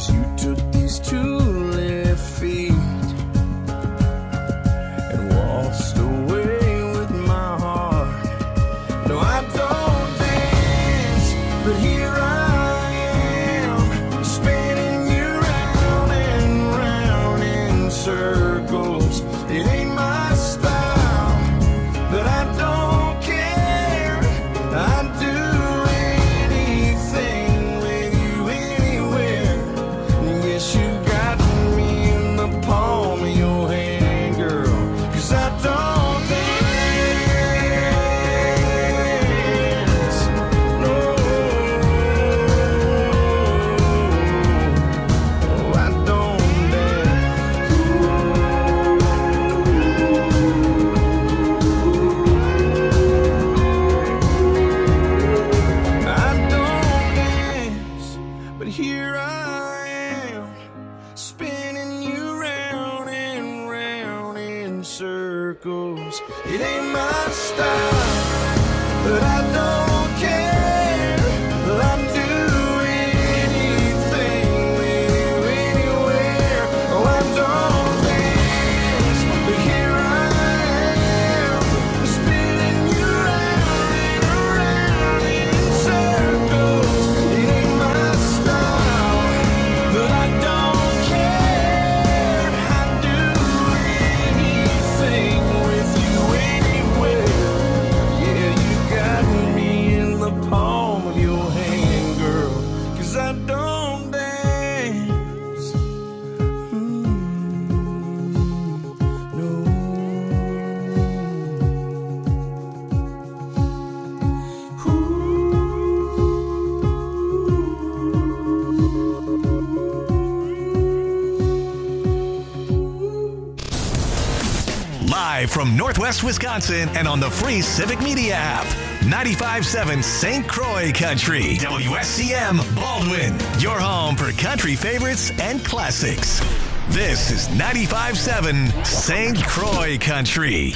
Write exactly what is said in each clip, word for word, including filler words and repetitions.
From Northwest Wisconsin and on the free Civic Media app. ninety-five point seven Saint Croix Country. W S C M Baldwin. Your home for country favorites and classics. This is ninety-five point seven Saint Croix Country.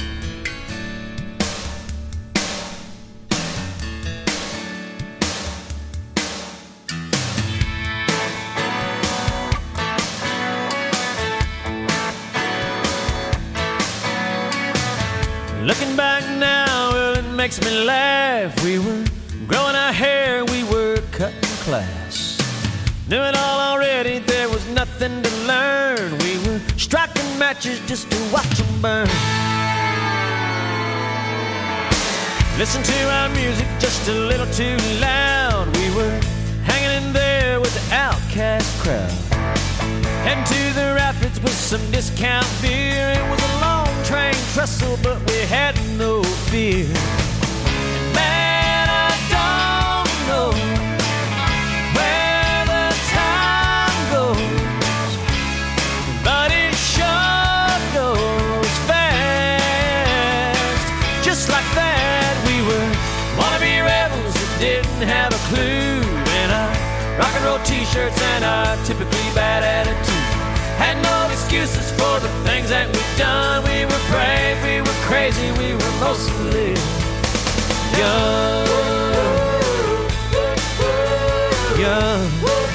Looking back now, well, it makes me laugh. We were growing our hair, we were cutting class. Knew it all already, there was nothing to learn. We were striking matches just to watch them burn. Listen to our music just a little too loud. We were hanging in there with the outcast crowd. Heading to the rapids with some discount beer. It was a long train trestle, but we had no fear. And man, I don't know where the time goes, but it sure goes fast. Just like that, we were wannabe rebels that didn't have a clue. In our rock and roll t-shirts and our typically bad attitude. Had no excuses for the things that we've done. We were brave, we were crazy, we were mostly young. Young.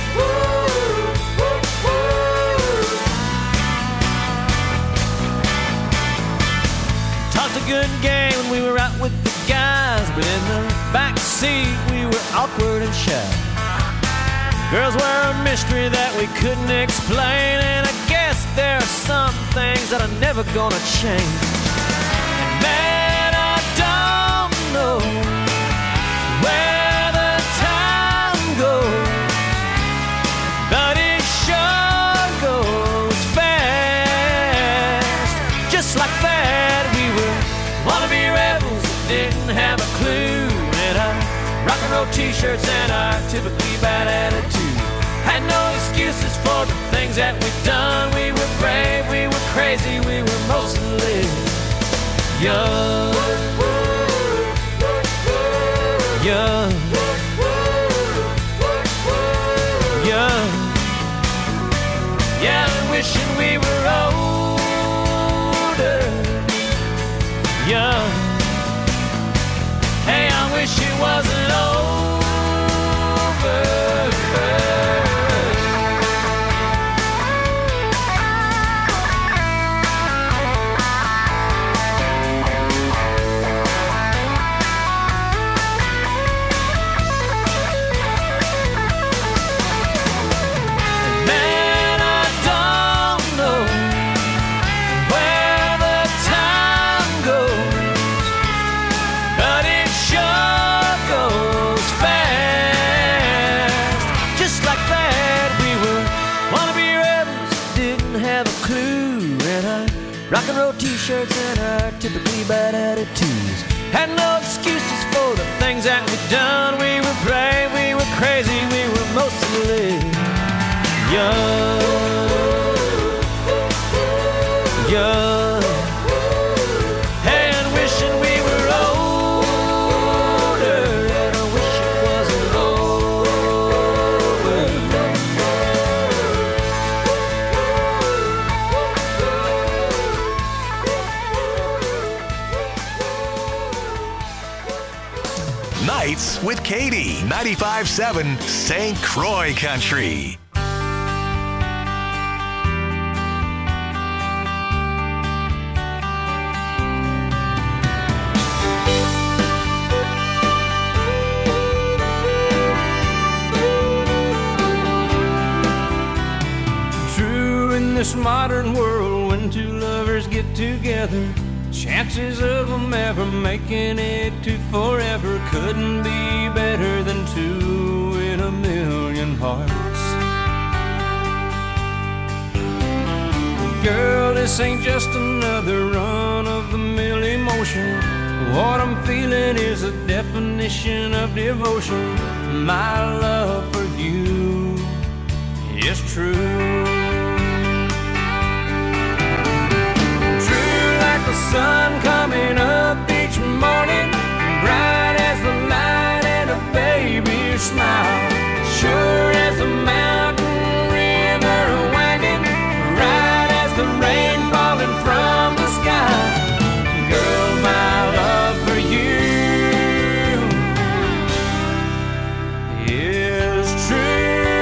Talked a good game when we were out with the guys, but in the back seat we were awkward and shy. Girls were a mystery that we couldn't explain, and I guess there are some things that are never gonna change. And man, I don't know where the time goes, but it sure goes fast. Just like that, we were wannabe rebels that didn't have a clue. In our rock and roll t-shirts and our typically bad attitude. Had no excuses for the things that we've done. We were brave, we were crazy, we were mostly young. Young. Young. Yeah, wishing we were older. Young. Hey, I wish it wasn't over. bad. We were wannabe rebels, didn't have a clue. And our rock and roll t-shirts and our typically bad attitudes had no excuses for the things that we'd done. We were brave, we were crazy, we were mostly young. Young. And wishing we were older. And I wish it wasn't over. Nights with Katie, ninety-five seven Saint Croix Country. This modern world, when two lovers get together, chances of them ever making it to forever couldn't be better than two in a million hearts. Girl, this ain't just another run-of-the-mill emotion. What I'm feeling is a definition of devotion. My love for you is true. The sun coming up each morning, bright as the light and a baby's smile, sure as the mountain river winding, right as the rain falling from the sky. Girl, my love for you is true.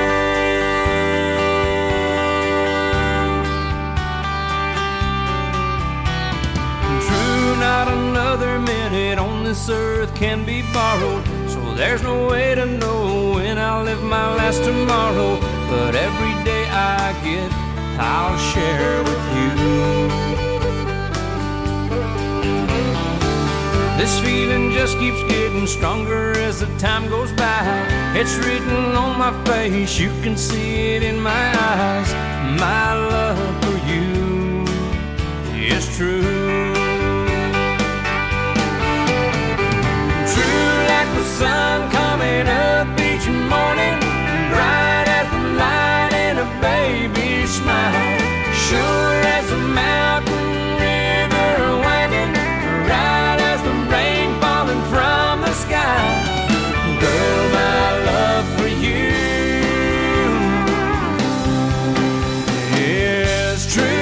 Not another minute on this earth can be borrowed, so there's no way to know when I'll live my last tomorrow. But every day I get, I'll share with you. This feeling just keeps getting stronger as the time goes by. It's written on my face, you can see it in my eyes. My love for you is true. The sun coming up each morning, bright as the light in a baby's smile, sure as the mountain river winding, right as the rain falling from the sky. Girl, my love for you is true.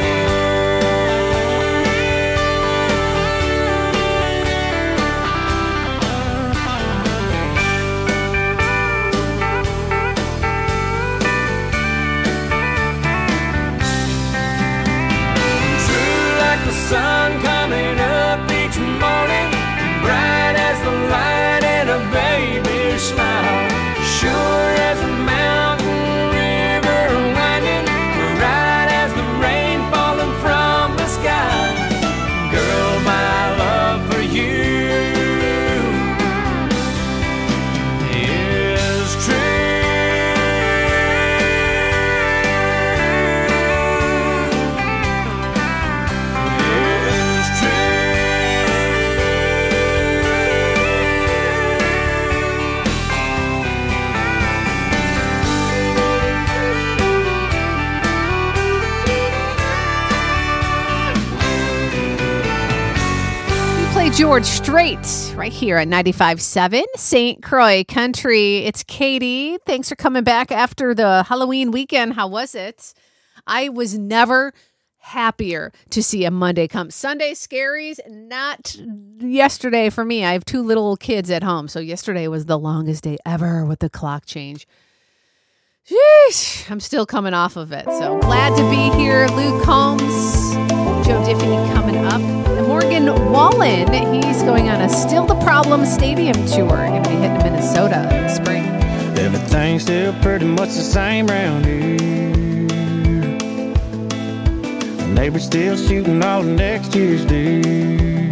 Sun coming up each morning, bright as the light and a baby's smile, sure as the mountain river winding, right as the rain falling from the sky. Girl, my love for you is true. George Strait right here at ninety-five seven Saint Croix Country. It's Katie. Thanks for coming back after the Halloween weekend. How was it? I was never happier to see a Monday come. Sunday scaries, not yesterday for me. I have two little kids at home, so yesterday was the longest day ever with the clock change. Sheesh, I'm still coming off of it, so glad to be here. Luke Combs, Joe Diffie coming up. And Morgan Wallen, he's going on a Still the Problem Stadium tour. Going to be hitting Minnesota in the spring. Everything's still pretty much the same round here. The neighbor's still shooting all the next year's deer.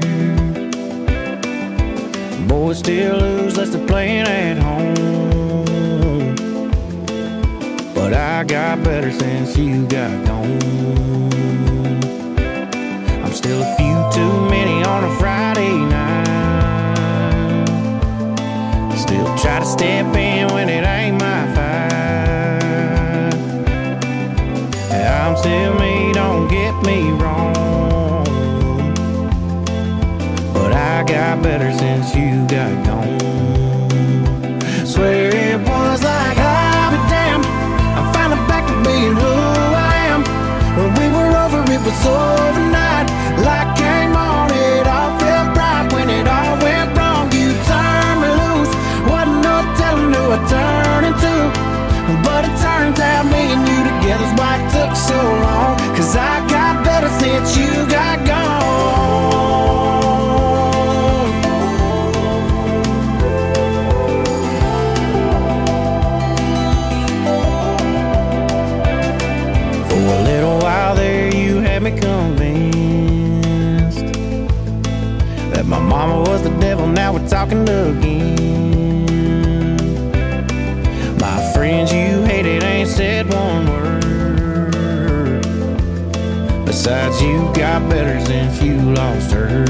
Boys still lose unless they're playing at home. but I got better since you got gone. I'm still a few too many on a Friday night. Still try to step in when it ain't my fight. I'm still me, don't get me wrong, but I got better since you got gone. Swear it was like I'll be damned, I'm finally back to being who I am. When we were over, it was overnight. Light came on, it all felt right. When it all went wrong, you turned me loose. Wasn't no telling who I turned into, but it turns out me and you together's why it took so long. Cause I got better since you got gone. For a little while there you had me convinced that my mama was the devil, now we're talking again. My friends you hated ain't said one word. Besides, you got better since you lost her.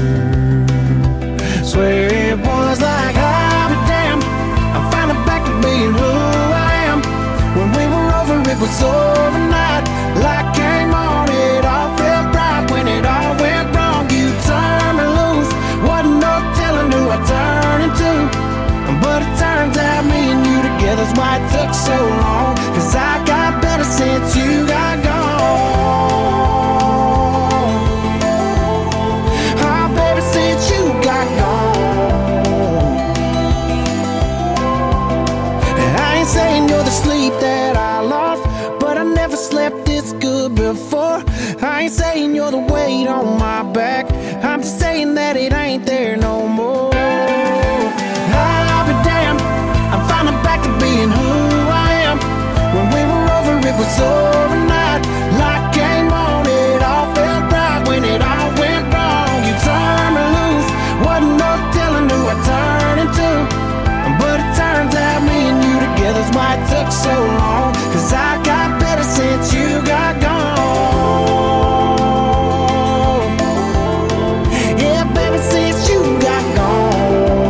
Swear it was like I'll be damned, I'm finally back to being who I am. When we were over, it was overnight. Light came on, it all felt right. When it all went wrong, you turned me loose. Wasn't no telling who I turned into, but it turns out me and you together's why it took so long. Cause I got better since you got gone. Oh baby, since you got gone. And I ain't saying you're the sleep that I lost, but I never slept this good before. I ain't saying you're the weight on my back, I'm just saying that it ain't there no more. I'm finally back to being who I am. When we were over, it was overnight. Light came on, it all felt right. When it all went wrong, you turned me loose. Wasn't no telling who I turned into, but it turns out me and you together's why it took so long. Cause I got better since you got gone. Yeah, baby, since you got gone.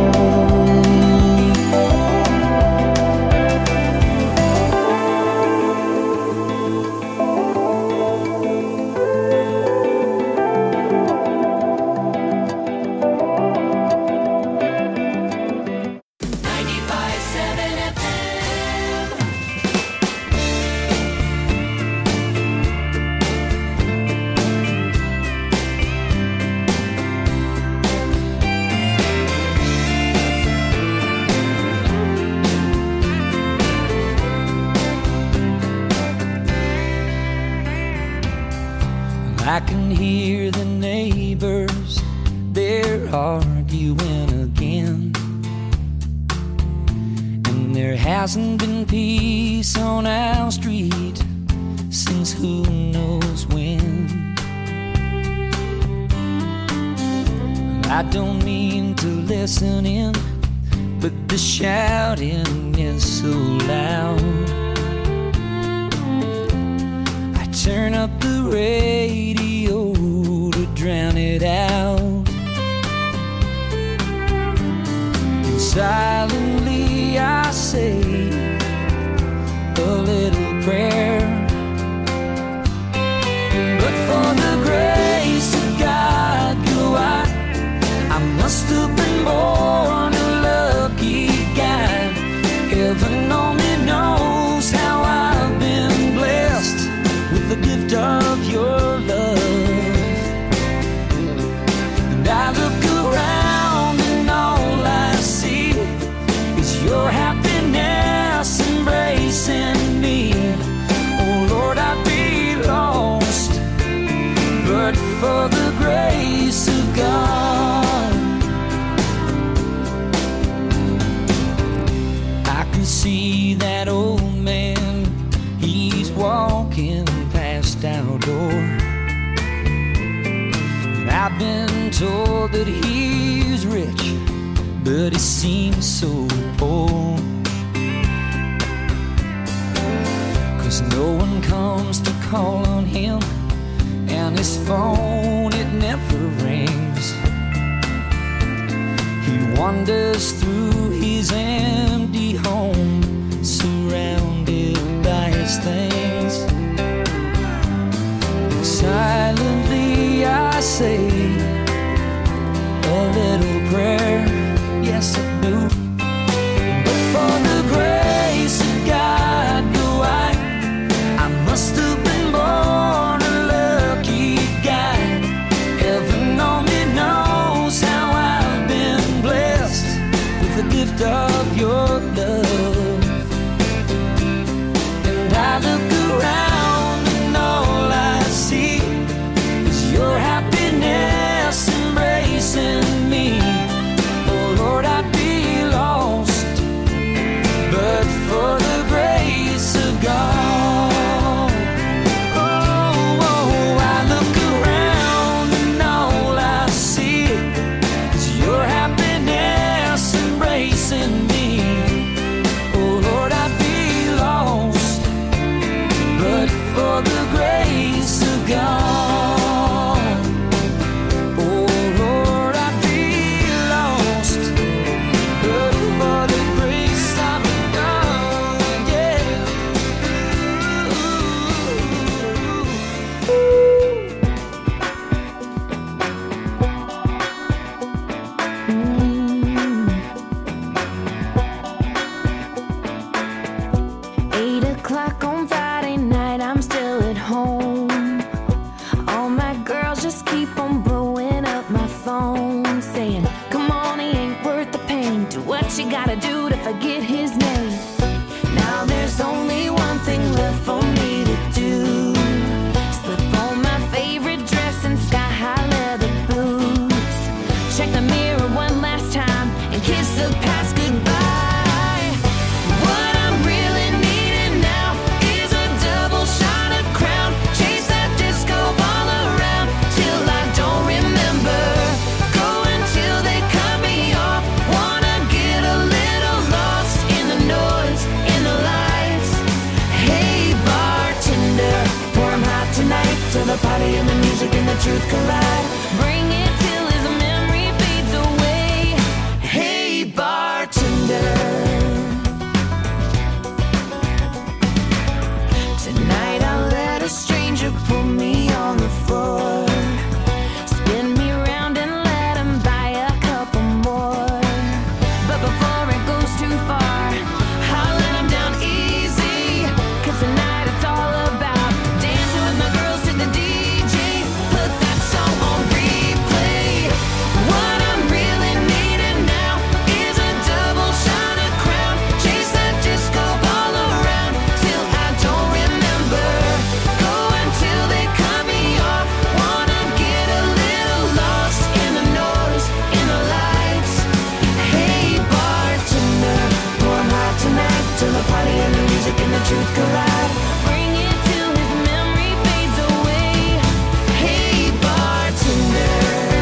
I can hear the neighbors, they're arguing again. And there hasn't been peace on our street since who knows when. I don't mean to listen in, but the shouting is so loud. Turn up the radio to drown it out. And silently I say a little prayer. But for the grace of God, go I, I must have been born a lucky guy. Heaven only knows how I've been blessed with the gift of your love. And I look around and all I see is your happiness embracing me. Oh Lord, I'd be lost but for the grace of God. I can see that old man, he's walking past our door. And I've been told that he's rich, but he seems so poor. 'cause no one comes to call on him, and his phone, it never rings. He wanders through his empty home, surrounded by his things. Silently I say a little prayer, yes I do. But for the grace of God, go I, I must have been born a lucky guy. Heaven only knows how I've been blessed with the gift of your love. And I look around and all I see is your happiness embracing me. Oh Lord, I'd be lost but for the grace of God. Oh, oh, I look around and all I see is your happiness embracing me. Oh Lord, I'd be lost but for the grace of God. Oh Lord, I'd be lost but for the grace of God. Yeah. Eight o'clock on Friday night, I'm still at home. All my girls just keep on blowing up my phone, saying, come on, he ain't worth the pain. Do what you gotta do to forget his name. Now there's only one thing left for me to do. Slip on my favorite dress and sky-high leather boots. Check the mirror one last time and kiss the past goodbye. What I'm really needing now is a double shot of Crown. Chase that disco ball around till I don't remember. Go until they cut me off. Wanna get a little lost in the noise, in the lights. Hey bartender, pour 'em hot tonight till the party and the music and the truth collide. Bring it till his memory fades away. Hey bartender. Tonight I'll let a stranger put me on the floor, spin me round and let him buy a couple more. But before it goes too far, I'll let him down easy, 'cause tonight it's all about dancing with my girls to the D J. Put that song on replay. What I'm really needing now is a double shot of Crown. Chase that disco ball around till I don't remember. Go until they cut me off. Wanna get a little lost in the noise, in the lights. Hey bartender, pour 'em hot tonight till the party and the music and the truth collide. Bring it till his memory fades away. Hey bartender.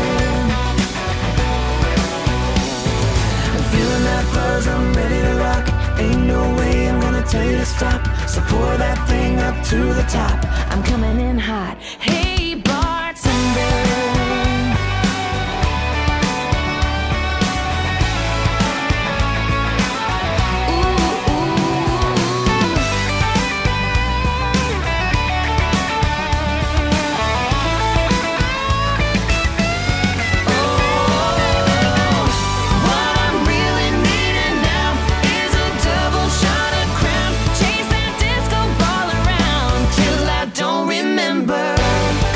I'm feeling that buzz, I'm ready to rock. Ain't no way I'm gonna tell you to stop. So pour that thing up to the top. I'm coming in hot. Hey bartender. Ooh, ooh. What I'm really needing now is a double shot of Crown. Chase that disco ball around till I don't remember.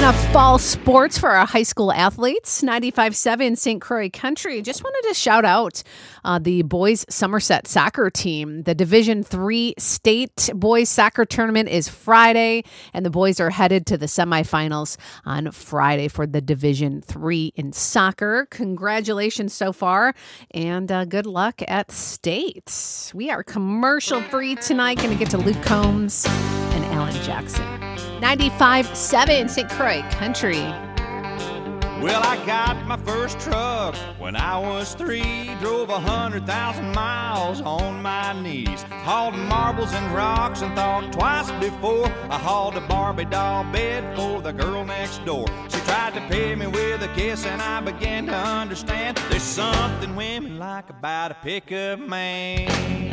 enough fall sports for our high school athletes. ninety-five point seven Saint Croix Country. Just wanted to shout out uh, the boys Somerset soccer team. The Division three state boys soccer tournament is Friday, and the boys are headed to the semifinals on Friday for the Division three in soccer. Congratulations so far, and uh, good luck at state. We are commercial free tonight. Going to get to Luke Combs and Alan Jackson. ninety-five point seven Saint Croix Country. Well, I got my first truck when I was three. Drove a hundred thousand miles on my knees. Hauled marbles and rocks and thought twice before I hauled a Barbie doll bed for the girl next door. She tried to pay me with a kiss and I began to understand there's something women like about a pickup man.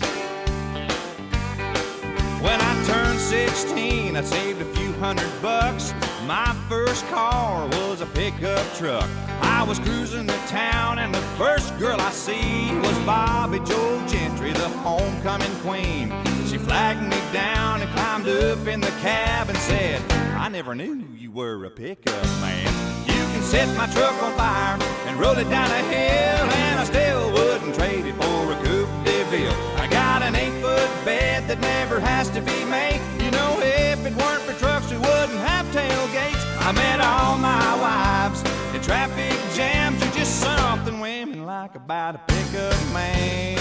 When I turned sixteen, I saved a few hundred bucks. My first car was a pickup truck. I was cruising the town and the first girl I see was Bobby Joe Gentry, the homecoming queen. She flagged me down and climbed up in the cab and said, I never knew you were a pickup man. You can set my truck on fire and roll it down a hill, and I still wouldn't trade it for a Coupe de Ville. I got an eight-foot bed that never has to be made. You know, if it weren't for trucks, we wouldn't have tailgates. I met all my wives in traffic jams. Are just something women like about a pickup man.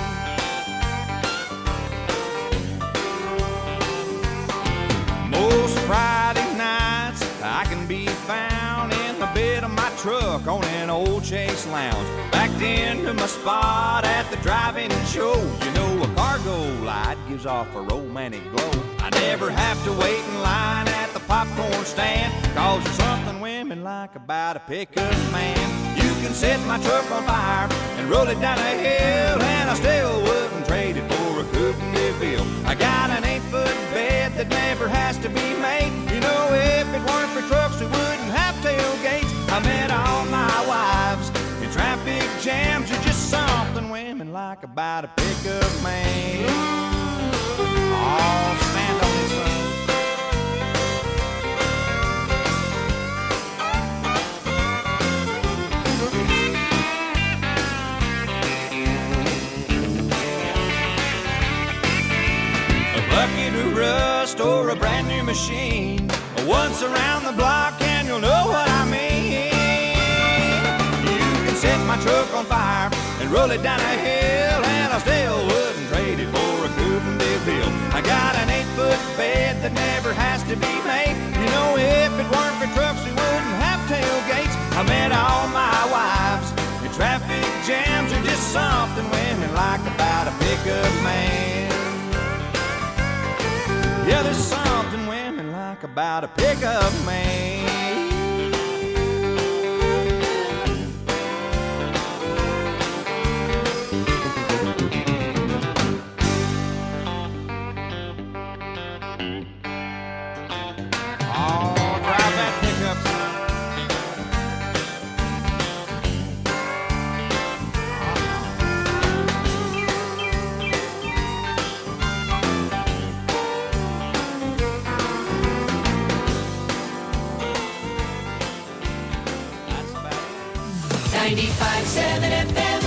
Most Friday nights I can be found in the bed of my truck on an old Chase Lounge, backed into my spot at the drive-in show. You know, a cargo light gives off a romantic glow. I never have to wait in line at the popcorn stand, cause there's something women like about a pickup man. You can set my truck on fire and roll it down a hill, and I still wouldn't trade it for a Coupe de Ville. I got an eight-foot bed that never has to be made. You know, if it weren't for trucks, we wouldn't have tailgates. I met all my wives in traffic jams. Are just something women like about a pickup man. Oh, stand on this one. A bucket of rust or a brand new machine, once around the block and you'll know what I mean. You can set my truck on fire and roll it down a hill, and I still wouldn't trade it for a Coupe de Ville. I got an eight-foot bed that never has to be made. You know, if it weren't for trucks, we wouldn't have tailgates. I met all my wives in traffic jams. Are just something women like about a pickup man. Yeah, there's something women like about a pickup man. Oh, drive that pickup, son. ninety-five point seven F M.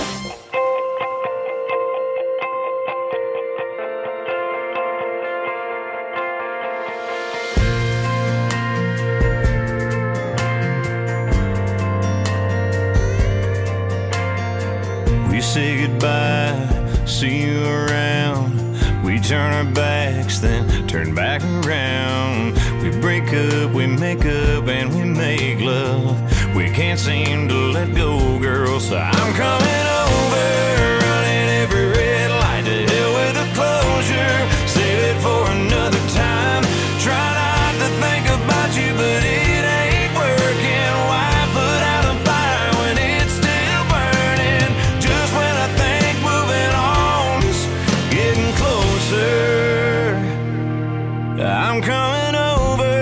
We say goodbye, see you around. We turn our backs, then turn back around. We break up, we make up, and we make love. We can't seem to let go, girl, so I'm coming over, running every red light. To hell with the closure, save it for another time. Try not to think about you, but it ain't working. Why put out a fire when it's still burning? Just when I think moving on's getting closer, I'm coming over.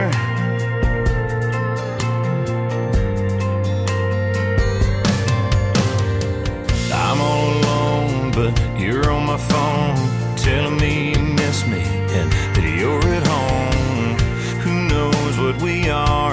I'm all alone, but you're on my phone, telling me you miss me and that you're at home. Who knows what we are?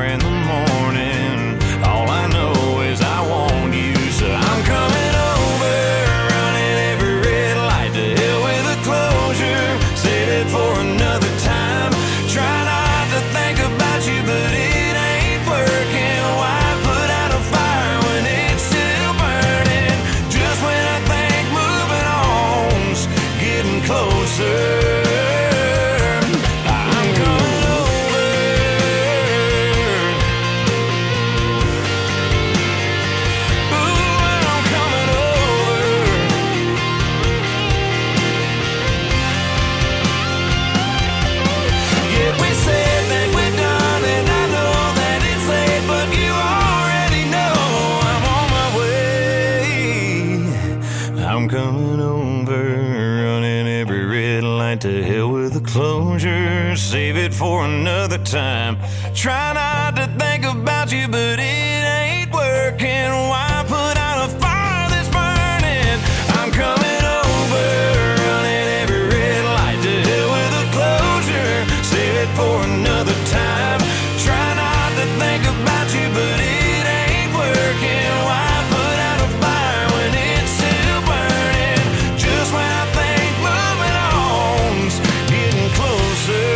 closer, save it for another time. Try not to think about you, but it ain't working. Why put out a fire that's burning? I'm coming over, running every red light to hell with a closure, save it for another time. Try not to think about you, but it ain't working. Why put out a fire when it's still burning? Just when I think moving on's getting closer,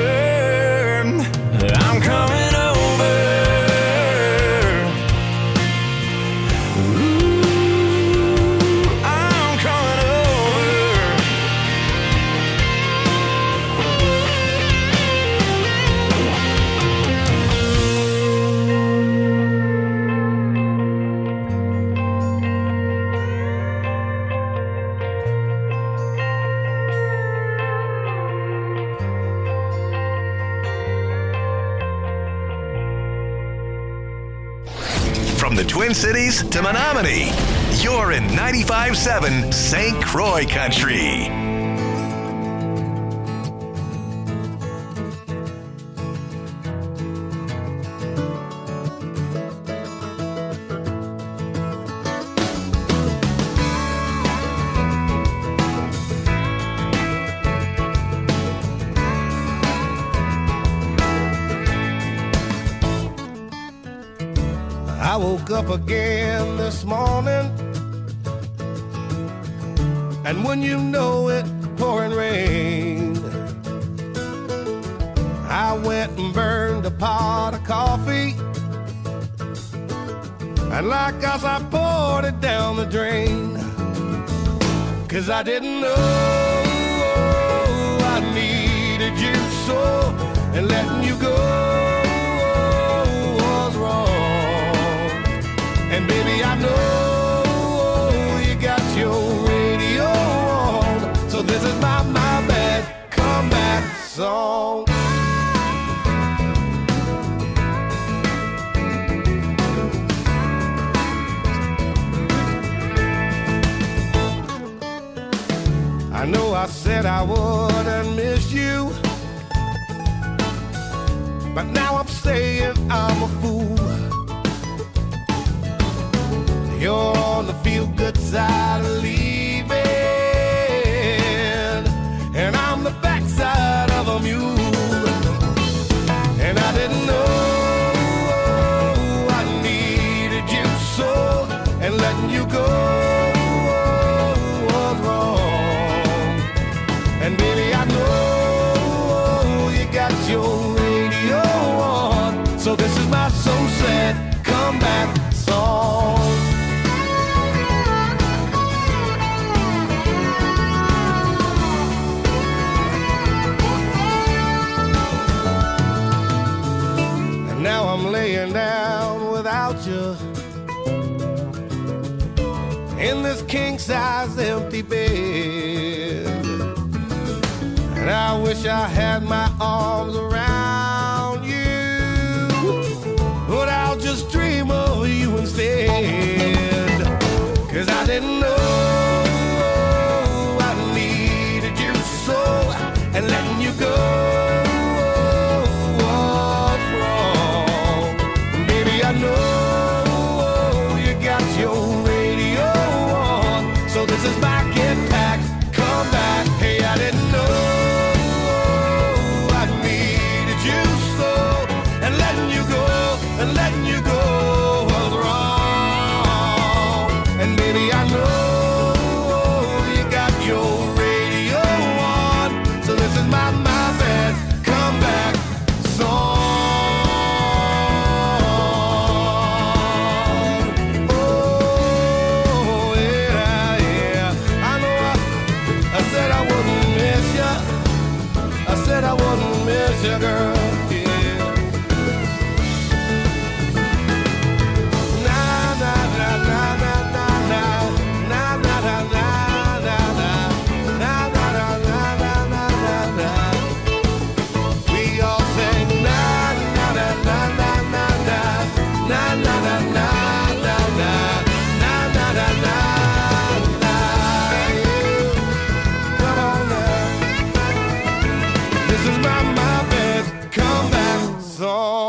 I'm coming over. Ooh, I'm coming over. From the Twin Cities to Menominee, you're in ninety-five seven Saint Croix Country. I woke up again this morning, and when you know it, pouring rain. I went and burned a pot of coffee, and like us I poured it down the drain. Cause I didn't know I needed you so, and letting you go was wrong. And baby, I know you got your radio on, so this is my, my bad comeback song. I know I said I wouldn't miss you, but now I'm saying I'm a fool. You're on the feel-good side of leaving, and I'm the backside of a mule. And I didn't know I needed you so, and letting you go was wrong. And baby, I know you got your radio on, so this is my so sad comeback song. Now I'm laying down without you in this king-size empty bed, and I wish I had my arms around you, but I'll just dream of you instead. Cause I didn't know I needed you so, and letting you go I know you got your radio on, so this is my get back, come back. Hey, I didn't know I needed you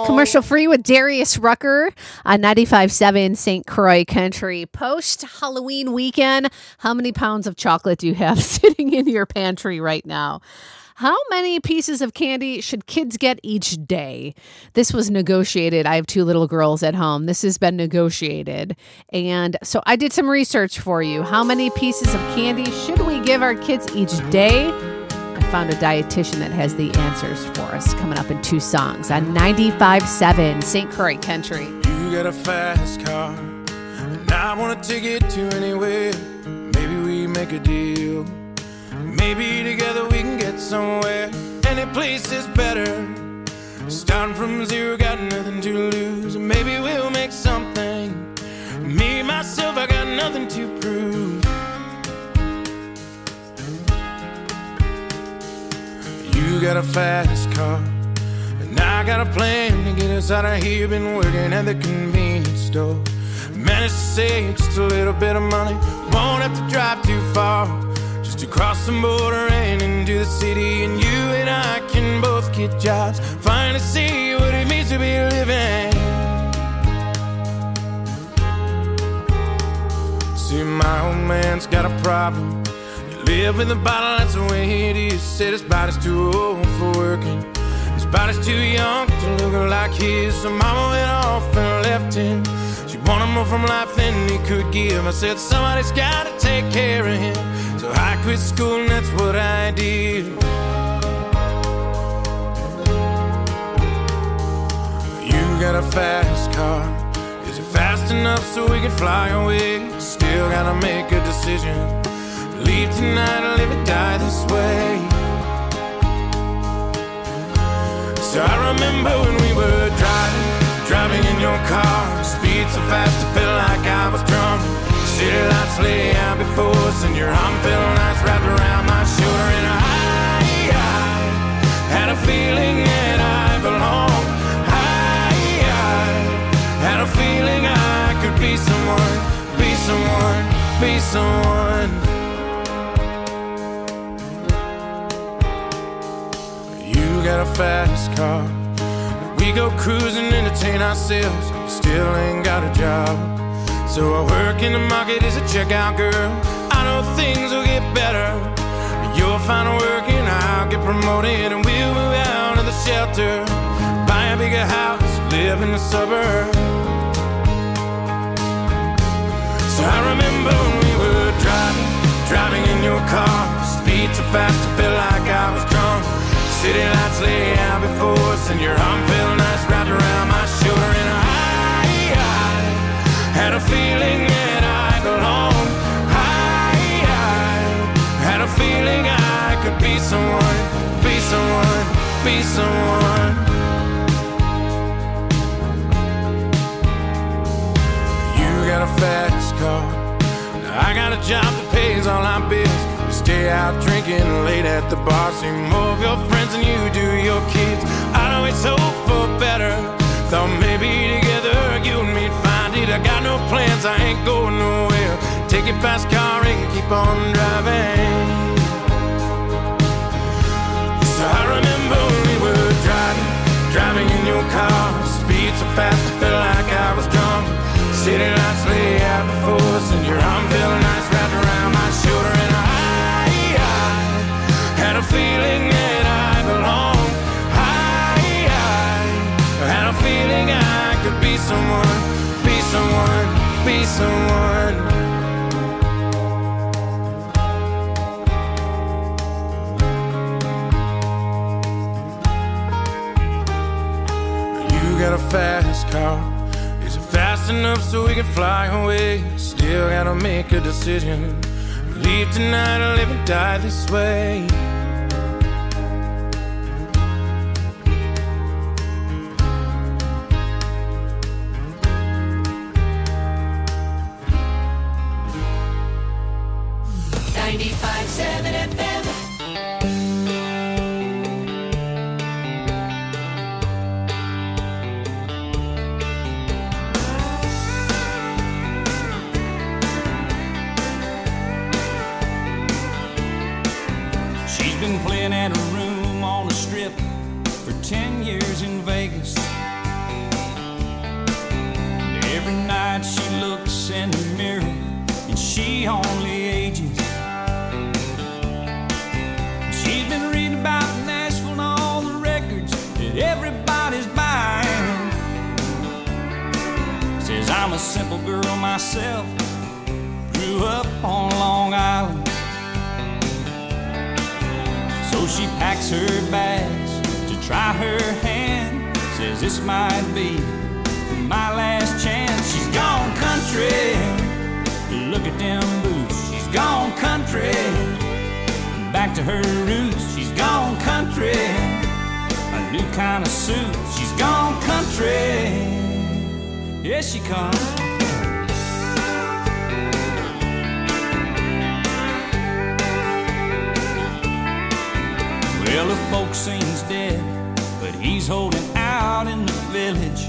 Commercial free with Darius Rucker on ninety-five point seven Saint Croix Country. Post Halloween weekend, how many pounds of chocolate do you have sitting in your pantry right now? How many pieces of candy should kids get each day? This was negotiated. I have two little girls at home. This has been negotiated. And so I did some research for you. How many pieces of candy should we give our kids each day? I found a dietitian that has the answers for us coming up in two songs on ninety-five point seven Saint Croix Country. You got a fast car, and I want to take it to anywhere. Maybe we make a deal. Maybe together we can get somewhere. Any place is better. Starting from zero, got nothing to lose. Maybe we'll make something. Me, myself, I got nothing to prove. You got a fast car, and I got a plan to get us out of here. Been working at the convenience store. Managed to save just a little bit of money. Won't have to drive too far, just to cross the border and into the city. And you and I can both get jobs, finally see what it means to be living. See, my old man's got a problem. He live in the bottle, that's the way it is. Said his body's too old for working, his body's too young to look like his. So mama went off and left him. She wanted more from life than he could give. I said somebody's gotta take care of him. So I quit school and that's what I did. You got a fast car. Is it fast enough so we can fly away? Still gotta make a decision. Leave tonight or live or die this way. So I remember when we were driving, driving in your car. Speed so fast it felt like I was drunk. City lights lay out before us, and your arm felt nice wrapped around my shoulder. And I, I had a feeling that I belonged. I, I had a feeling I could be someone, be someone, be someone. You got a fast car. We go cruising, entertain ourselves. Still ain't got a job. So I work in the market as a checkout girl. I know things will get better. You'll find work and I'll get promoted, and we'll move out of the shelter, buy a bigger house, live in the suburbs. So I remember when we were driving, driving in your car. Speed so fast it felt like I was drunk. City lights lay out before us, and your arm felt nice wrapped around my shoulder. And I, I had a feeling that I belonged. I, I had a feeling I could be someone, be someone, be someone. You got a fast car. Now I got a job that pays all our bills. Stay out drinking late at the bar. See more of your friends than you do your kids. I'd always hope for better. Thought maybe together you and me'd find it. I got no plans, I ain't going nowhere. Take your fast car and keep on driving. So I remember when we were driving, driving in your car. Speed so fast it felt like I was drunk. City lights lay out before us, and your arm felt nice wrapped around my shoulder. And I had a feeling that I belonged. I, I had a feeling I could be someone, be someone, be someone. You got a fast car. Is it fast enough so we can fly away? Still gotta make a decision. Leave tonight or live and die this way. ninety-five point seven F M. She a simple girl myself, grew up on Long Island. So she packs her bags to try her hand, says this might be my last chance. She's gone country, look at them boots. She's gone country, back to her roots. She's gone country, a new kind of suit. She's gone country, here she comes. Well, the folk scene's dead, but he's holding out in the village.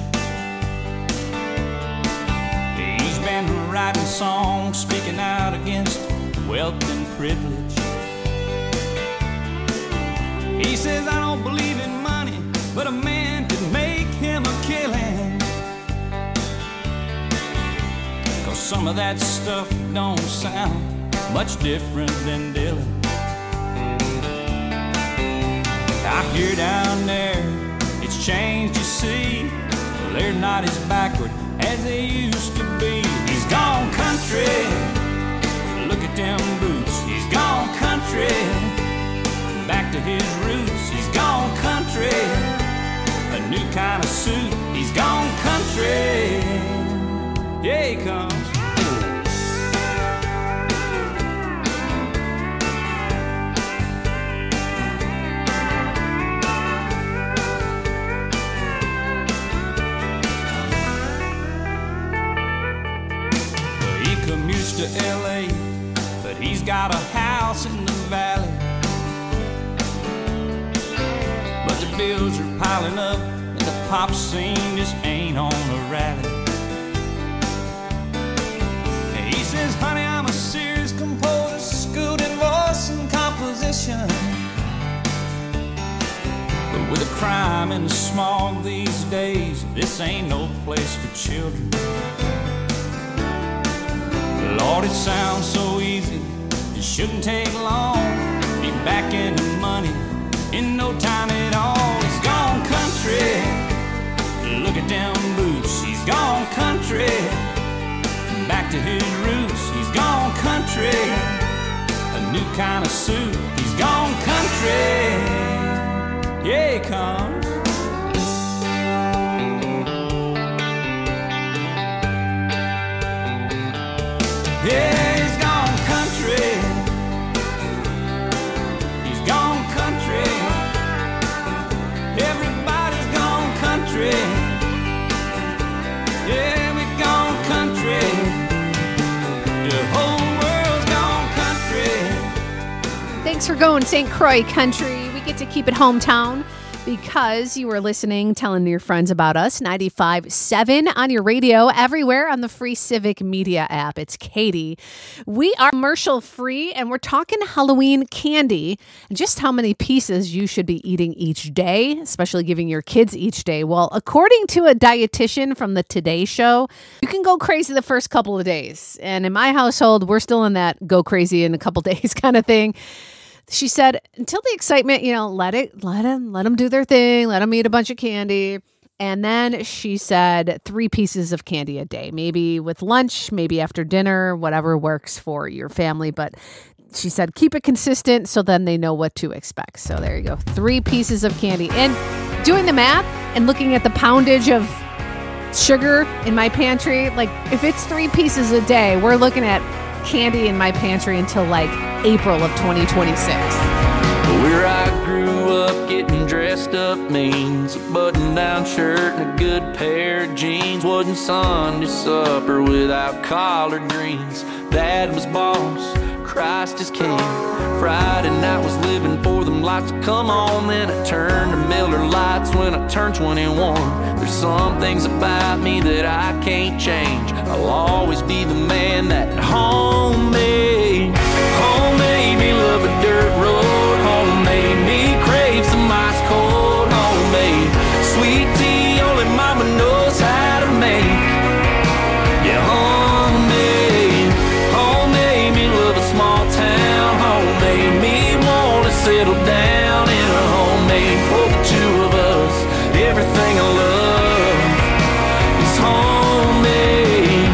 He's been writing songs, speaking out against wealth and privilege. He says, I don't believe in money, but a man could make him a killing. 'Cause some of that stuff don't sound much different than Dylan. Out here down there, it's changed, you see. Well, they're not as backward as they used to be. He's gone country, look at them boots. He's gone country, back to his roots. He's gone country, a new kind of suit. He's gone country, yeah, he comes. To L A, but he's got a house in the valley. But the bills are piling up, and the pop scene just ain't on a rally. And he says, honey, I'm a serious composer, schooled in voice and composition. But with the crime and the smog these days, this ain't no place for children. Lord, it sounds so easy, it shouldn't take long. Be back in the money in no time at all. He's gone country, look at them boots. He's gone country, back to his roots. He's gone country, a new kind of suit. He's gone country, yeah, he comes. Yeah, he's gone country. He's gone country. Everybody's gone country. Yeah, we've gone country. The whole world's gone country. Thanks for going Saint Croix Country. We get to keep it hometown because you were listening, telling your friends about us. ninety-five point seven on your radio, everywhere on the free Civic Media app. It's Katie. We are commercial free, and we're talking Halloween candy and just how many pieces you should be eating each day, especially giving your kids each day. Well, according to a dietitian from the Today Show, you can go crazy the first couple of days. And in my household, we're still in that go crazy in a couple days kind of thing. She said, until the excitement, you know, let it, let them, let them do their thing. Let them eat a bunch of candy. And then she said three pieces of candy a day, maybe with lunch, maybe after dinner, whatever works for your family. But she said, keep it consistent so then they know what to expect. So there you go. Three pieces of candy. And doing the math and looking at the poundage of sugar in my pantry, like if it's three pieces a day, we're looking at candy in my pantry until like April of twenty twenty-six. Where I grew up, getting dressed up means a button-down shirt and a good pair of jeans. Wasn't Sunday supper without collard greens. Dad was boss, Christ is king. Friday night was living for them lights to come on. Then I turned to Miller Lights when I turned twenty-one. There's some things about me that I can't change. I'll always be the man that home made. Home made me love a dirt road. Home made me crave some ice cold. Home made sweet tea only mama knows how to make. Yeah, home made. Home made me love a small town. Home made me wanna settle down in a homemade for the two of us. Everything I love is homemade.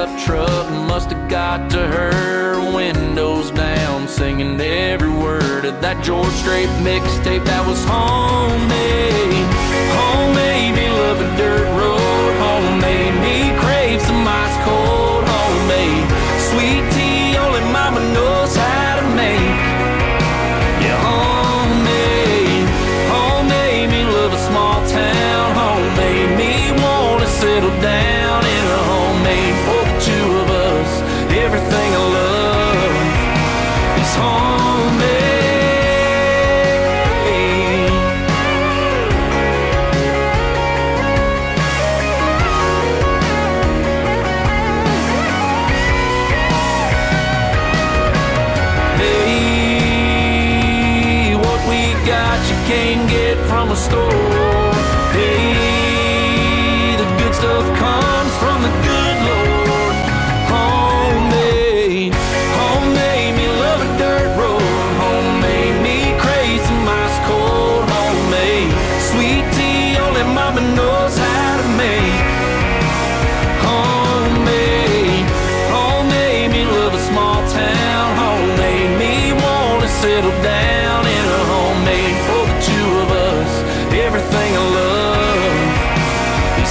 pickup truck must have got to her, windows down, singing every word of that George Strait mixtape that was homemade. Homemade me love a dirt road, homemade me crave some ice cold, homemade sweet tea only mama knows how to make. Yeah, homemade, homemade me love a small town, homemade me wanna settle down in a homemade for the two of us. Everything I love is homemade. Hey, what we got you can't get from a store. Hey, the good stuff comes from the good Lord. Homemade, homemade me love a dirt road. Homemade me crave some ice cold. Homemade sweet tea only mama knows how to make. Homemade, homemade me love a small town. Homemade me wanna settle down in a homemade for the two of us. Everything I love is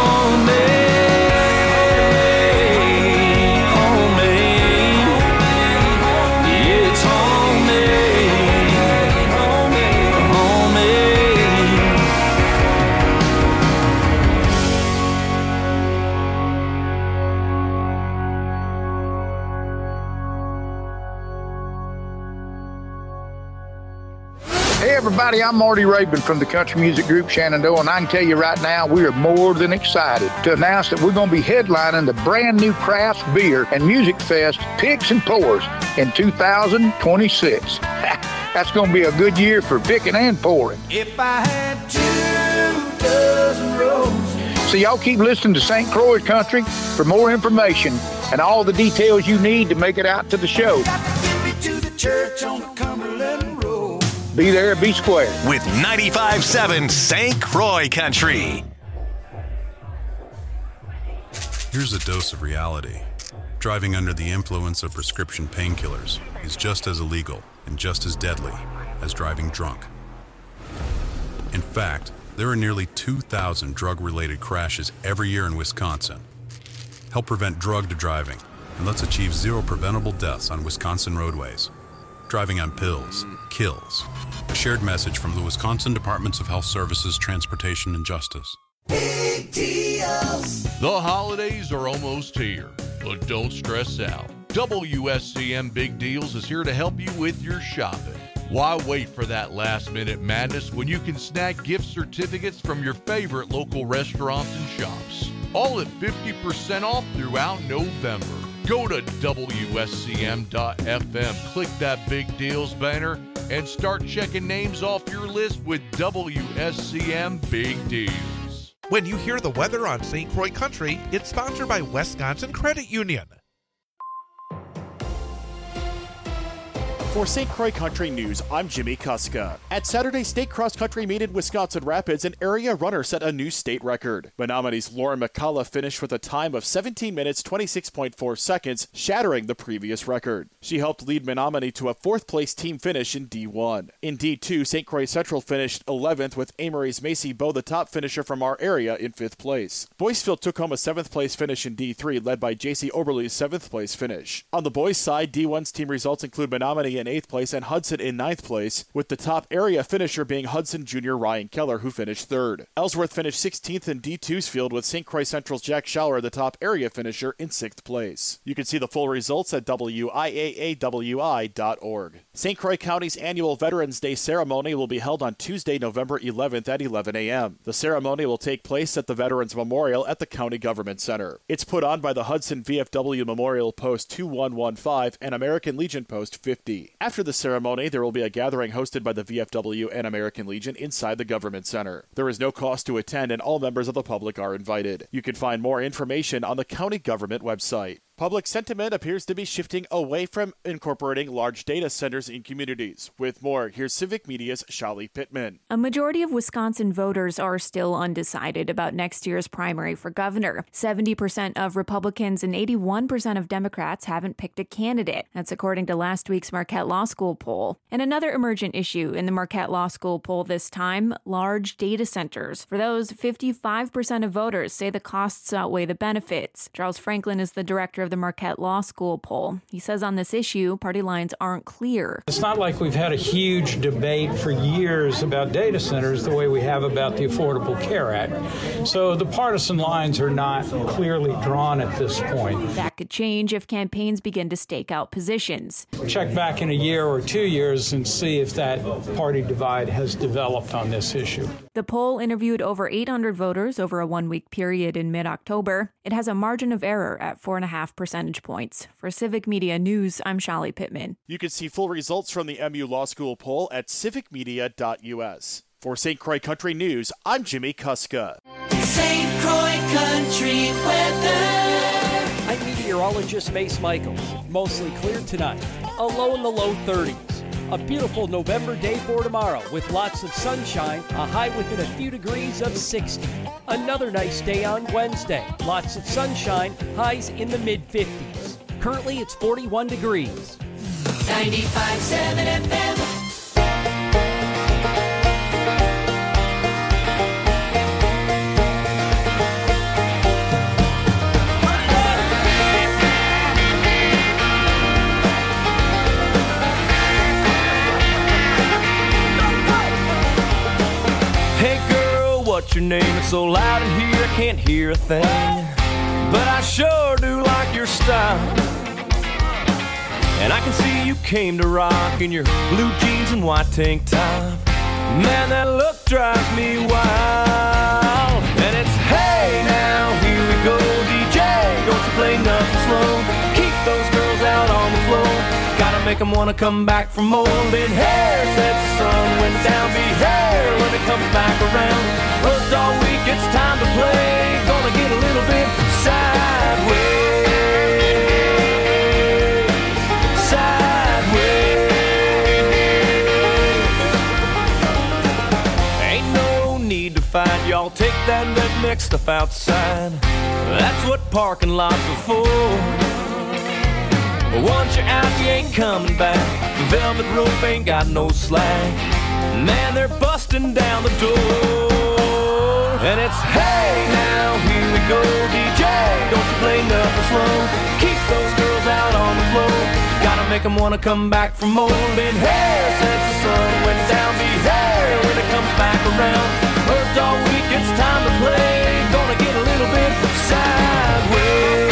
homemade, homemade. Yeah, it's homemade, homemade, homemade. Hey everybody, I'm Marty Rabin from the country music group Shenandoah, and I can tell you right now, we are more than excited to announce that we're going to be headlining the brand new Craft Beer and Music Fest Picks and Pours in two thousand twenty-six. That's going to be a good year for picking and pouring. If I had two dozen roses. So y'all keep listening to Saint Croix Country for more information and all the details you need to make it out to the show. Got to get me to the church on the Cumberland Road. Be there, be square. With ninety-five point seven Saint Croix Country. Here's a dose of reality. Driving under the influence of prescription painkillers is just as illegal and just as deadly as driving drunk. In fact, there are nearly two thousand drug-related crashes every year in Wisconsin. Help prevent drugged driving, and let's achieve zero preventable deaths on Wisconsin roadways. Driving on pills kills. A shared message from the Wisconsin Departments of Health Services, Transportation, and Justice. Big deals. The holidays are almost here, but don't stress out. W S C M Big Deals is here to help you with your shopping. Why wait for that last-minute madness when you can snag gift certificates from your favorite local restaurants and shops? All at fifty percent off throughout November. Go to W S C M dot F M, click that Big Deals banner, and start checking names off your list with W S C M Big Deals. When you hear the weather on Saint Croix Country, it's sponsored by Wisconsin Credit Union. For Saint Croix Country News, I'm Jimmy Kuska. At Saturday's state cross-country meet in Wisconsin Rapids, an area runner set a new state record. Menominee's Lauren McCullough finished with a time of seventeen minutes, twenty-six point four seconds, shattering the previous record. She helped lead Menominee to a fourth-place team finish in D one. In D two, Saint Croix Central finished eleventh, with Amory's Macy Bowe, the top finisher from our area, in fifth place. Boyceville took home a seventh-place finish in D three, led by J C Oberle's seventh-place finish. On the boys' side, D one's team results include Menominee in eighth place and Hudson in ninth place, with the top area finisher being Hudson junior Ryan Keller, who finished third. Ellsworth finished sixteenth in D two's field, with Saint Croix Central's Jack Schauer, the top area finisher, in sixth place. You can see the full results at W I A A W I dot org. Saint Croix County's annual Veterans Day ceremony will be held on Tuesday, November eleventh at eleven a.m. The ceremony will take place at the Veterans Memorial at the County Government Center. It's put on by the Hudson V F W Memorial Post two one one five and American Legion Post fifty. After the ceremony, there will be a gathering hosted by the V F W and American Legion inside the Government Center. There is no cost to attend, and all members of the public are invited. You can find more information on the county government website. Public sentiment appears to be shifting away from incorporating large data centers in communities. With more, here's Civic Media's Shali Pittman. A majority of Wisconsin voters are still undecided about next year's primary for governor. seventy percent of Republicans and eighty-one percent of Democrats haven't picked a candidate. That's according to last week's Marquette Law School poll. And another emergent issue in the Marquette Law School poll this time, large data centers. For those, fifty-five percent of voters say the costs outweigh the benefits. Charles Franklin is the director of the Marquette Law School poll. He says on this issue, party lines aren't clear. It's not like we've had a huge debate for years about data centers the way we have about the Affordable Care Act. So the partisan lines are not clearly drawn at this point. That could change if campaigns begin to stake out positions. Check back in a year or two years and see if that party divide has developed on this issue. The poll interviewed over eight hundred voters over a one-week period in mid-October. It has a margin of error at four and a half percentage points. For Civic Media News, I'm Shali Pittman. You can see full results from the M U Law School poll at civic media dot u s. For Saint Croix Country News, I'm Jimmy Kuska. Saint Croix Country weather. I'm meteorologist Mace Michaels. Mostly clear tonight. A low in the low thirties. A beautiful November day for tomorrow with lots of sunshine, a high within a few degrees of sixty. Another nice day on Wednesday. Lots of sunshine, highs in the mid fifties. Currently it's forty-one degrees. ninety-five point seven F M. What's your name? It's so loud in here I can't hear a thing. But I sure do like your style. And I can see you came to rock in your blue jeans and white tank top. Man, that look drives me wild. And it's hey now, here we go, D J. Don't you play nothing slow. Keep those girls out on the floor. Gotta make them wanna come back for more. Been hair since the sun went down. Be hair when it comes back around. Worked all week, it's time to play. Gonna get a little bit sideways. Sideways. Ain't no need to fight, y'all. Take that redneck stuff outside. That's what parking lots are for. Once you're out, you ain't coming back. The velvet rope ain't got no slack. Man, they're busting down the door. And it's hey now, here we go, D J. Don't you play nothing slow. Keep those girls out on the floor. Gotta make them wanna come back for more. Been here since the sun went down. Be here when it comes back around. Worked all week, it's time to play. Gonna get a little bit sideways.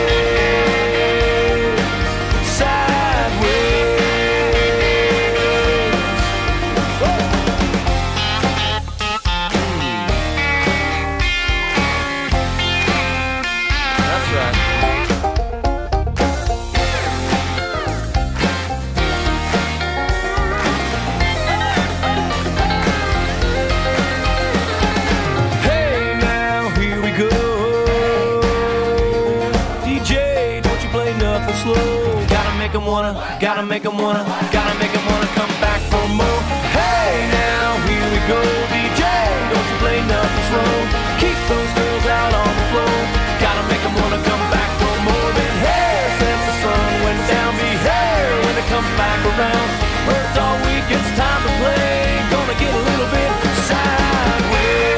Wanna, gotta make them wanna, gotta make them wanna come back for more. Hey now, here we go, D J. Don't you play nothing slow. Keep those girls out on the floor. Gotta make them wanna come back for more. Been here since the sun went down. Be here when it comes back around. Worked all week, it's time to play. Gonna get a little bit sideways.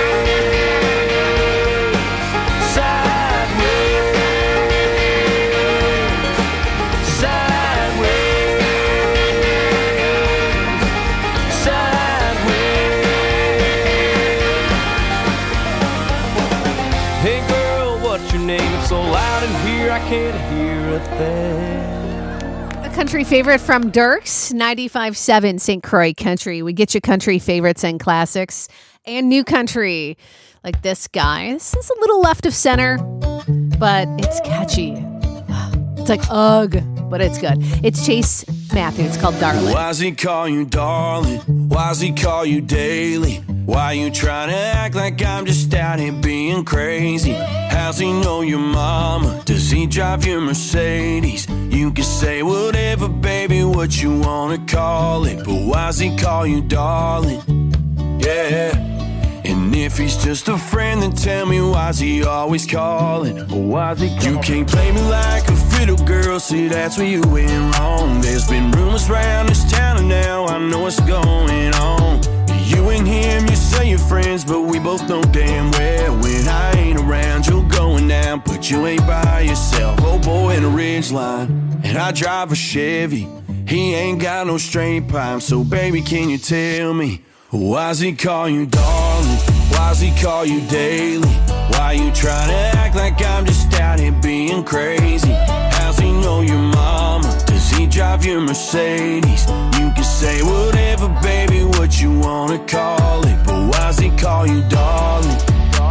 So loud in here, I can't hear a thing. A country favorite from Dirks, ninety-five point seven Saint Croix Country. We get you country favorites and classics and new country. Like this guy. This is a little left of center, but it's catchy. It's like, ugh, but it's good. It's Chase Matthews. It's called Darling. Why's he call you darling? Why's he call you daily? Why you trying to act like I'm just out here being crazy? How's he know your mama? Does he drive your Mercedes? You can say whatever, baby, what you wanna call it, but why's he call you darling? Yeah. And if he's just a friend, then tell me why's he always calling? Or why's he calling? You can't play me like a fiddle girl, see that's where you went wrong. There's been rumors around this town and now I know what's going on. You and him, you say you're friends, but we both know damn well when I ain't around, you're going down, but you ain't by yourself. Oh boy in a ridge line, and I drive a Chevy. He ain't got no straight pipe, so baby, can you tell me, why's he call you darling? Why's he call you daily? Why you trying to act like I'm just out here being crazy? How's he know your mama? Does he drive your Mercedes? You can say whatever, baby, what you wanna call it, but why's he call you darling?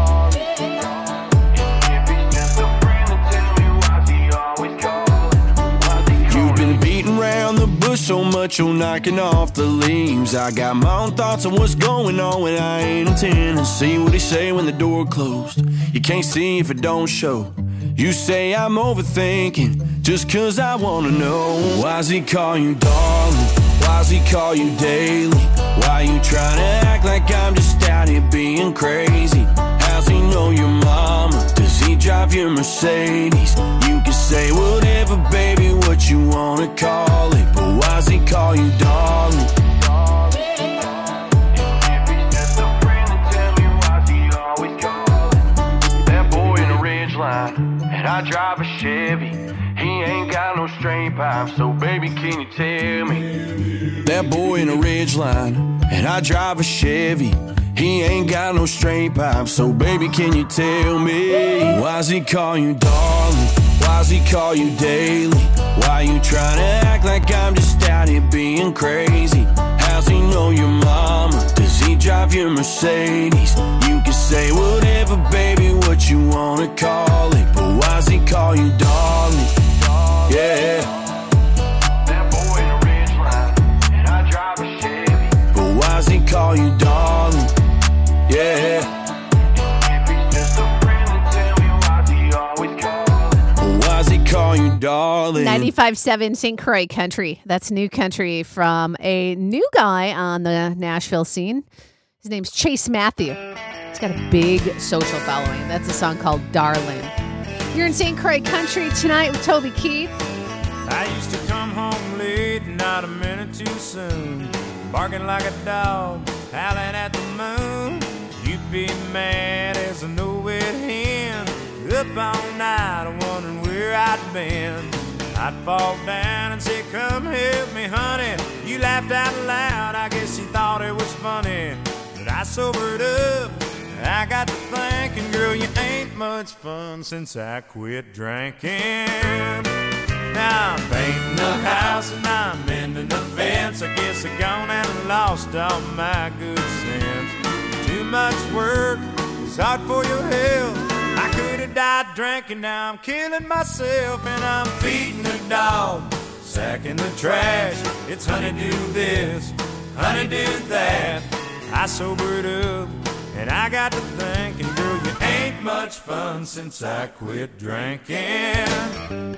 You've been beating around the bush so much you're knocking off the leaves. I got my own thoughts on what's going on when I ain't intending to see what he say when the door closed. You can't see if it don't show. You say I'm overthinking just cause I wanna know. Why's he call you darling? Why's he call you daily? Why you trying to act like I'm just out here being crazy? How's he know your mama? Does he drive your Mercedes? You can say whatever, baby, what you wanna call it, but why's he call you darling? That boy in a ridge line, and I drive a Chevy. He ain't got no straight pipe, so baby, can you tell me? That boy in a ridge line, and I drive a Chevy. He ain't got no straight pipe, so baby, can you tell me? Why's he call you darling? Why's he call you daily? Why you trying to act like I'm just out here being crazy? How's he know your mama? Does he drive your Mercedes? You can say whatever, baby, what you wanna call it, but why's he call you darling? Yeah. That boy in a ridge line, and I drive a Chevy. But why's he call you darling? Yeah. If he's just a friend, then tell me why's he always calling? But why's he call you darling? ninety-five point seven Saint Croix Country. That's new country from a new guy on the Nashville scene. His name's Chase Matthew. He's got a big social following. That's a song called Darling. You're in Saint Croix Country tonight with Toby Keith. I used to come home late, not a minute too soon, barking like a dog, howling at the moon. You'd be mad as a no-wit hen, up all night wondering where I'd been. I'd fall down and say, come help me, honey. You laughed out loud, I guess you thought it was funny. But I sobered up, I got to thinking, girl, you ain't much fun since I quit drinking. Now I'm painting the house and I'm mending the fence. I guess I gone and lost all my good sense. Too much work, it's hard for your health. I could have died drinking, now I'm killing myself. And I'm feeding the dog, sacking the trash. It's honey do this, honey do that. I sobered up and I got to thinking, girl, you ain't much fun since I quit drinking.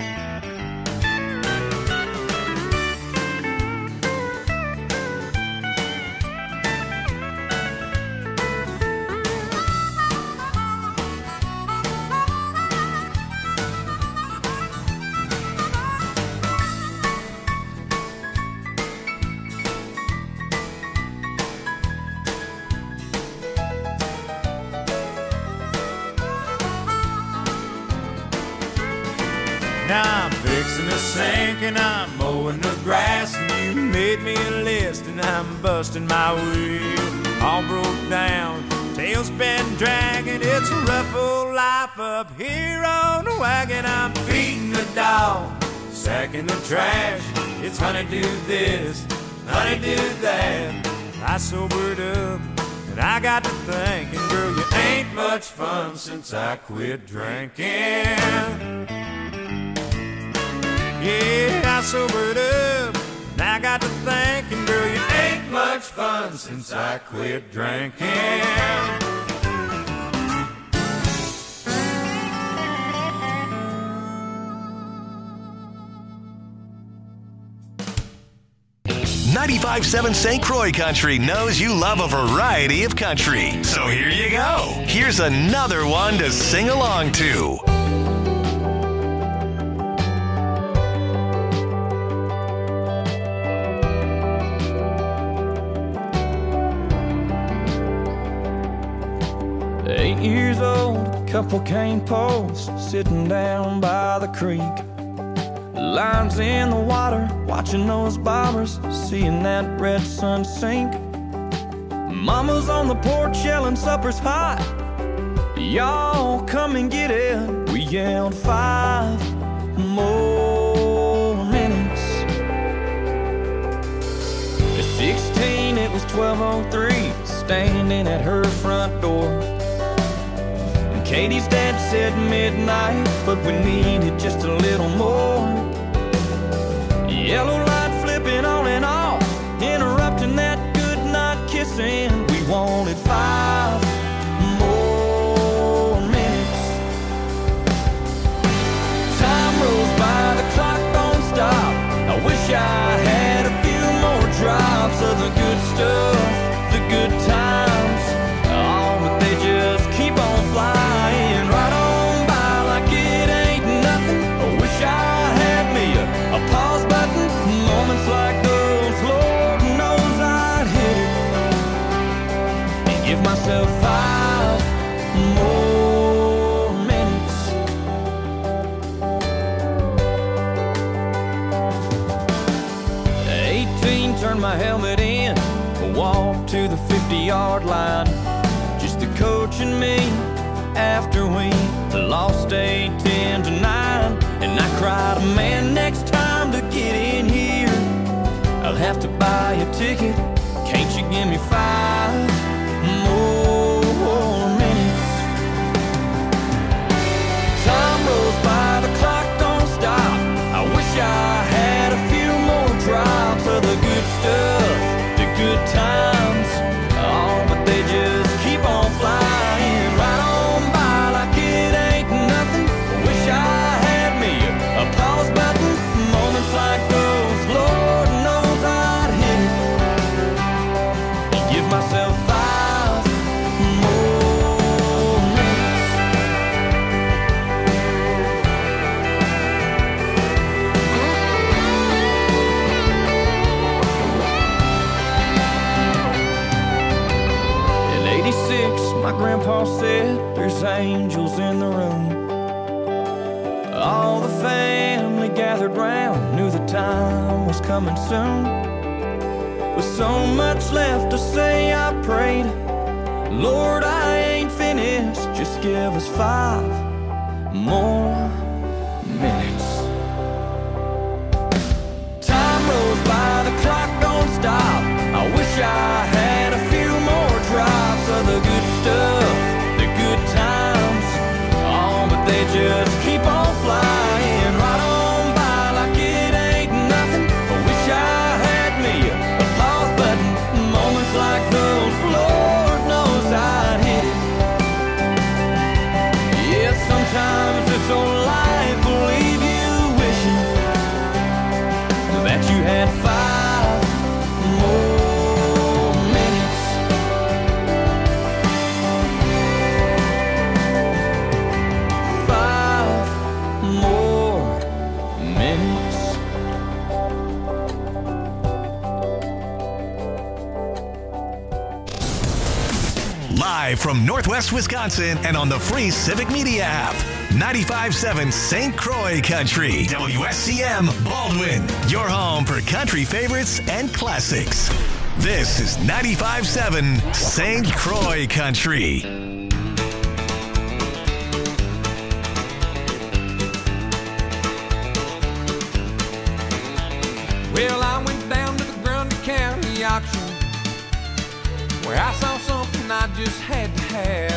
Now I'm fixing the sink and I'm mowing the grass, and you made me a list and I'm busting my wheel. All broke down, tailspin dragging, it's a rough old life up here on the wagon. I'm feeding the dog, sacking the trash. It's honey do this, honey do that. I sobered up and I got to thinking, girl, you ain't much fun since I quit drinking. Yeah, I sobered up, and I got to thinking, girl, you ain't much much fun since I quit drinking. ninety-five point seven Saint Croix Country knows you love a variety of country. So here you go. Here's another one to sing along to. Eight years old, a couple cane posts sitting down by the creek. Lines in the water, watching those bobbers, seeing that red sun sink. Mama's on the porch yelling supper's hot. Y'all come and get it. We yelled five more minutes. At sixteen, it was twelve oh three, standing at her front door. And Katie's dad said midnight, but we needed just a little more. Yellow light flipping on and off, interrupting that good night kissing. We wanted five more minutes. Time rolls by, the clock don't stop. I wish I had a few more drops of the good stuff, the good times. Oh, but they just keep on flying right on by like it ain't nothing. I wish I had me a, a pause button. Moments like those, Lord knows I'd hit it and give myself five more minutes. eighteen, turned my helmet in, walked to the fifty-yard line. Just the coach and me after we lost eight, ten to nine. And I cried, man, next time to get in here, I'll have to buy a ticket. Can't you give me five more minutes? Time rolls by, the clock don't stop. I wish I had a few more drops of the good stuff, the good times. Oh, but they just keep on flying right on by like it ain't nothing. I wish I had me a pause button. Moments like those, Lord knows I'd hit it and give myself five more minutes. In eighty-six, my grandpa said there's angels in the room. All the family gathered round, knew the time was coming soon. With so much left to say, I prayed, Lord, I ain't finished, just give us five more minutes. Time rolls by, the clock don't stop. I wish I had a few more drops of the good stuff, the good times. Oh, but they just keep on flying right on by like it ain't nothing. I wish I had me a pause button. Moments like those, Lord knows I'd hit it. Yeah, sometimes this old life will leave you wishing that you had five more minutes. Five more minutes. Live from Northwest Wisconsin and on the free Civic Media app. ninety-five point seven Saint Croix Country. W S C M Baldwin. Your home for country favorites and classics. This is ninety-five point seven Saint Croix Country. Well, I went down to the Grundy County auction where I saw something I just had to have.